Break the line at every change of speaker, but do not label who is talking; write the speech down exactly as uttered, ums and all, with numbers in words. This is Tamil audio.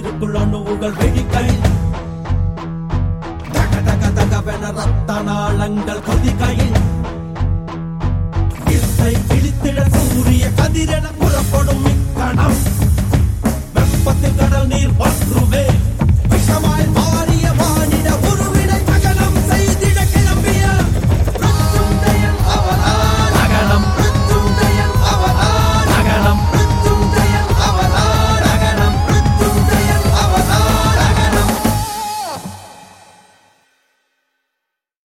உடலுக்குள் அணுவுகள் வெடிக்கையில் தக தக தகவென ரத்த நாளங்கள் கொதிக்கையில் இசை கிழித்திட சூரிய கதிரென புறப்படும்